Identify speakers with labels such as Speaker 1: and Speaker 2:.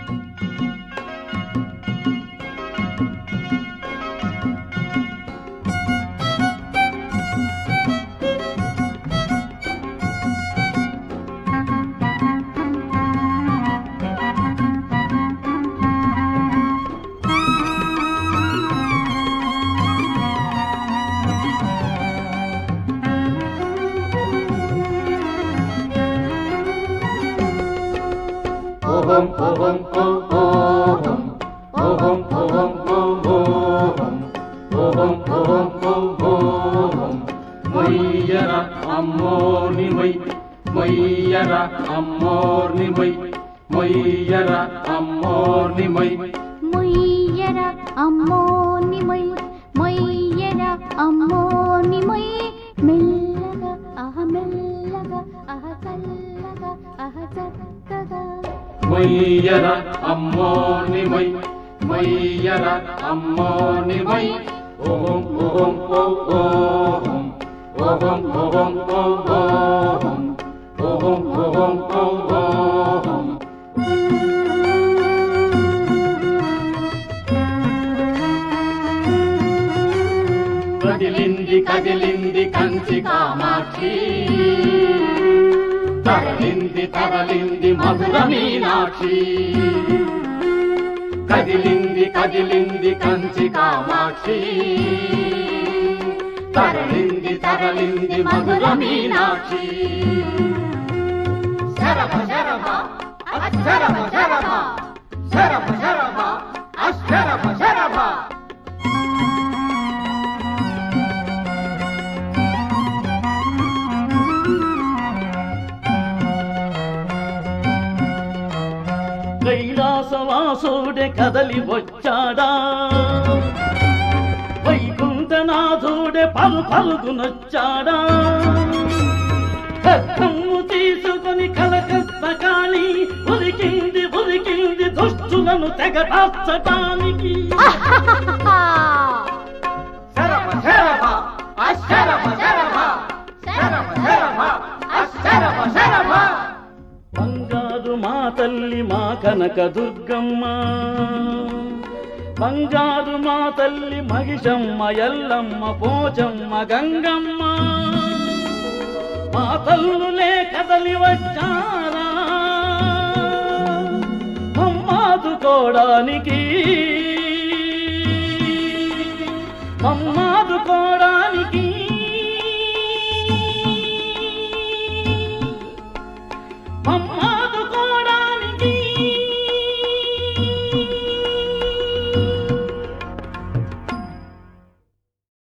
Speaker 1: మొయ్యర అమ్మోని మొయ్ మొయ్యర అమ్మోని మొయ్ మొయ్యర అమ్మోని మొయ్
Speaker 2: మొయ్యర అమ్మోని మొయ్ మొయ్యర అమ్మోని మొయ్ మెల్లగా మెల్లగా చల్లగా చక్కగా
Speaker 1: మొయ్యర అమ్మోని మొయ్ మొయ్యర అమ్మోని మొయ్ ఓం ఓం ఓం ఓం ఓం ఓం ఓం ఓం ఓం ఓం కదిలింది కదిలింది కంచి కామాక్షి తరలింది తరలింది మధుర మీనాక్షి కదిలింది కదిలింది కంచి కామాక్షి తరలింది తరలింది మధుర మీనాక్షి శరభ శరభ అశరభ శరభ శరభ శరభ అశరభ శరభ
Speaker 3: కైలాసవాసుడే కదలి వచ్చాడా వైకుంఠనాథుడే పలుగునొచ్చాడా కమ్ము తీసుకొని కలకత్త కాళీ ఉరికింది ఉరికింది దుష్టులను తెగటార్చటానికి
Speaker 1: శరభ శరభ అశరభ శరభ శరభ శరభ అశరభ శరభ
Speaker 3: బంగారు మా తల్లి మా కనక దుర్గమ్మ బంగారు మా తల్లి మహిషమ్మ ఎల్లమ్మ పోచమ్మ గంగమ్మ మా తల్లులే కదలి వచ్చారా మమ్మాదుకోడానికి మమ్మాదు